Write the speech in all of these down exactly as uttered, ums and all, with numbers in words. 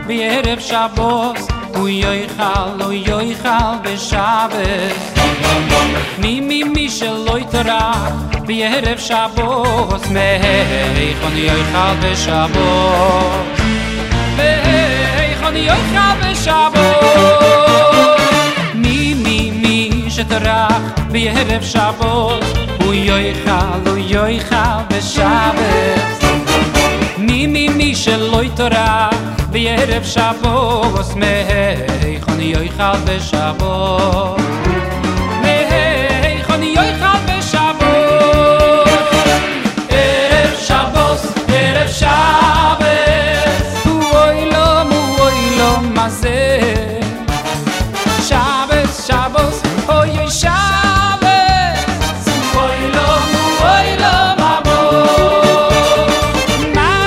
בערב שבוס הוא יאכל, הוא יאכל בשבת מי מי מי שלא יטרח בערב שבוס מהיכון יאכל בשבת מהיכון יאכל בשבת מי מי מי שטרח בערב שבוס הוא יאכל, הוא יאכל בשבת מי מי מי שלא יטרח בערב שבוס מהיכון יאכל בשבת מהיכון יאכל בשבת ערב שבוס, ערב שבס אוי לא, אוי לא, מה זה שבס, שבוס, אוי אוי שבס אוי לא, אוי לא, מה בו מה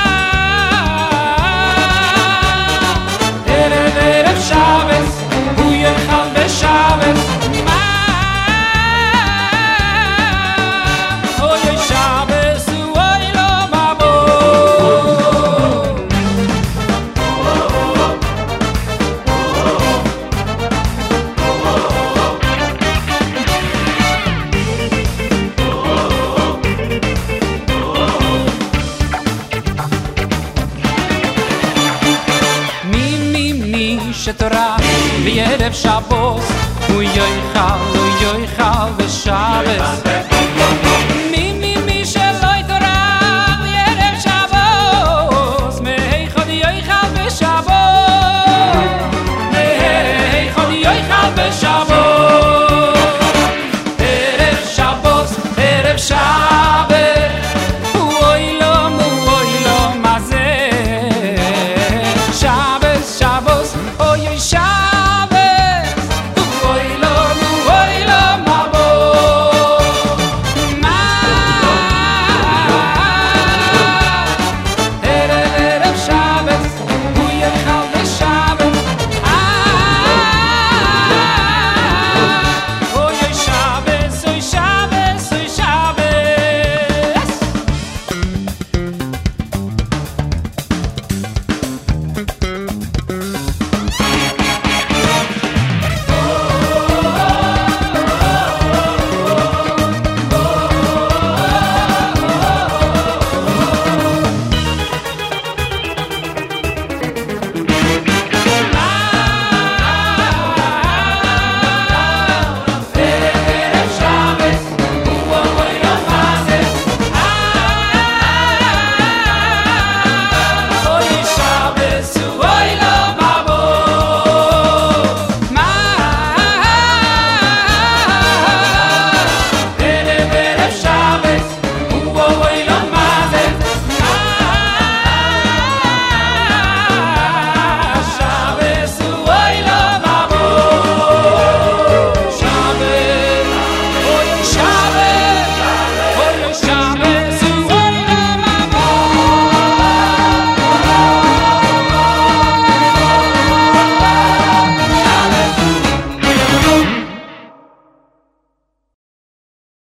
ערב ערב שבס הוא יאכל בשבס שטרח בערב שבוס הוא יאכל, הוא יאכל בשבת